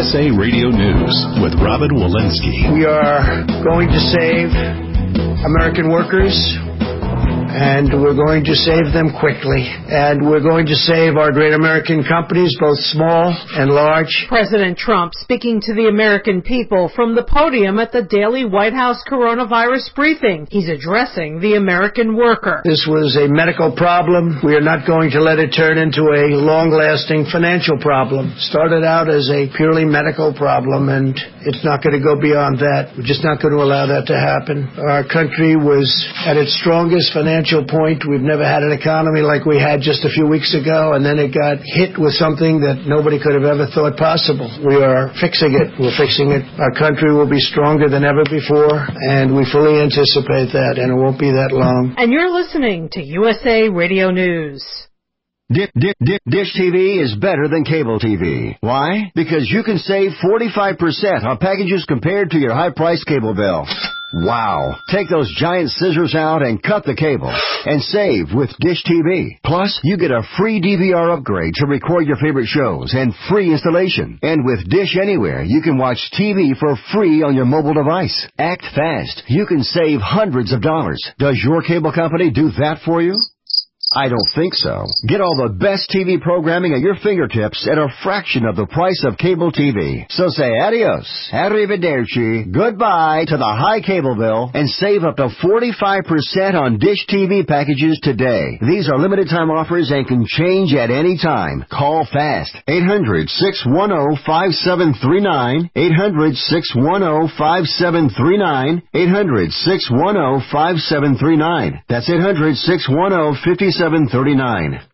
USA Radio News with Robin Walensky. We are going to save American workers, and we're going to save them quickly. And we're going to save our great American companies, both small and large. President Trump speaking to the American people from the podium at the daily White House coronavirus briefing. He's addressing the American worker. This was a medical problem. We are not going to let it turn into a long-lasting financial problem. Started out as a purely medical problem, and it's not going to go beyond that. We're just not going to allow that to happen. Our country was at its strongest financial point. We've never had an economy like we had just a few weeks ago, and then it got hit with something that nobody could have ever thought possible. We are fixing it. We're fixing it. Our country will be stronger than ever before, and we fully anticipate that, and it won't be that long. And you're listening to USA Radio News. Dish TV is better than cable TV. Why? Because you can save 45% on packages compared to your high-priced cable bill. Wow. Take those giant scissors out and cut the cable and save with Dish TV. Plus, you get a free DVR upgrade to record your favorite shows and free installation. And with Dish Anywhere, you can watch TV for free on your mobile device. Act fast. You can save hundreds of dollars. Does your cable company do that for you? I don't think so. Get all the best TV programming at your fingertips at a fraction of the price of cable TV. So say adios, arrivederci, goodbye to the high cable bill and save up to 45% on Dish TV packages today. These are limited time offers and can change at any time. Call fast. 800-610-5739. 800-610-5739. 800-610-5739. That's 800-610-5739.